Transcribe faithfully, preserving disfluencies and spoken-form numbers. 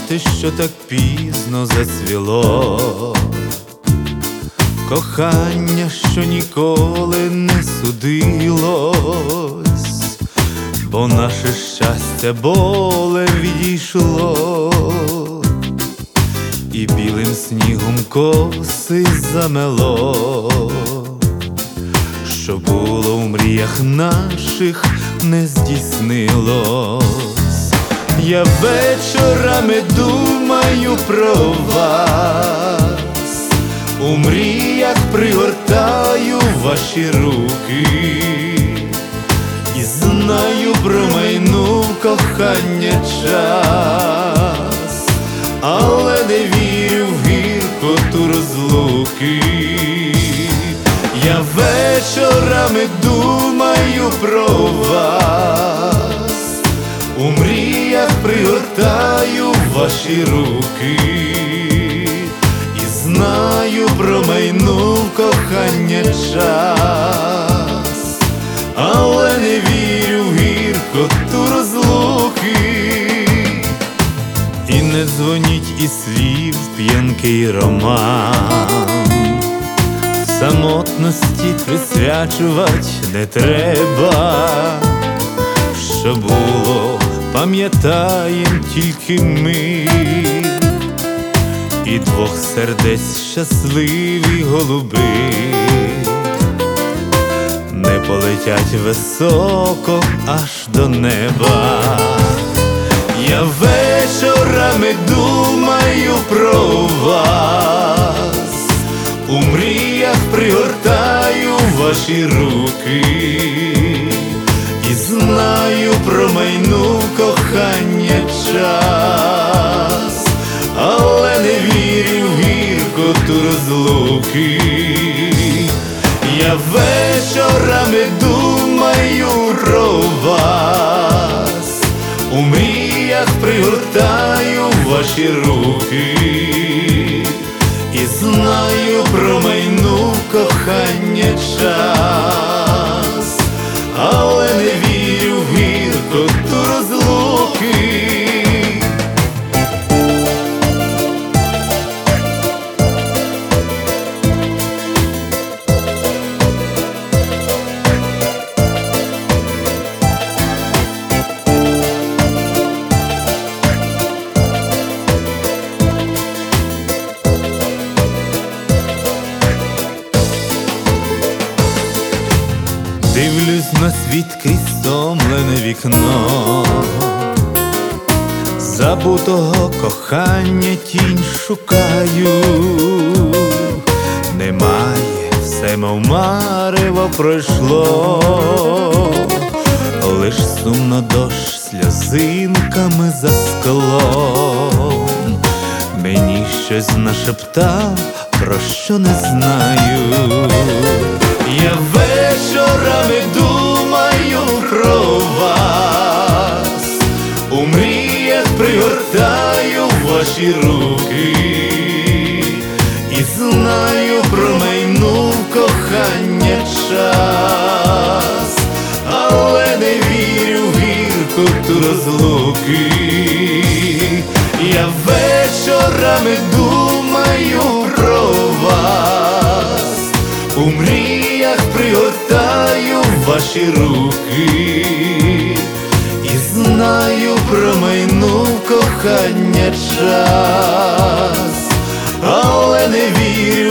те, що так пізно зацвіло, кохання, що ніколи не судилось, бо наше щастя болем відійшло, і білим снігом коси замело, що було в мріях наших не здійснилось. Я вечорами думаю про вас, у мріях пригортаю ваші руки, і знаю, промайнув кохання час, але не вірю в гіркоту розлуки. Я вечорами думаю про вас, у мріях пригортаю ваші руки, і знаю, промайнув кохання час, але не вірю в гіркоту розлуки. І не дзвоніть із слів п'янкий роман, самотності присвячувати не треба. Що було, пам'ятаєм тільки ми, і двох сердець щасливі голуби не полетять високо аж до неба. Я вечорами думаю про вас, у мріях пригортаю ваші руки, і знаю, промайнув кохання час, але не вірю в гіркоту розлуки. Я вечорами думаю про вас, у мріях пригортаю ваші руки, і знаю, промайнув кохання час, але не вірю в гіркоту розлуки. Дивлюсь на світ крізь стомлене вікно, забутого кохання тінь шукаю. Немає, все мов марево пройшло, лиш сумно дощ сльозинками за склом мені щось нашептав, про що не знаю. Я вечорами думаю про вас, у мріях пригортаю ваші руки, і знаю, промайнув кохання час, але не вірю в гіркоту розлуки. Я вечорами думаю про вас, у мріях пригортаю ваші руки, і знаю, промайнув кохання час, але не вірю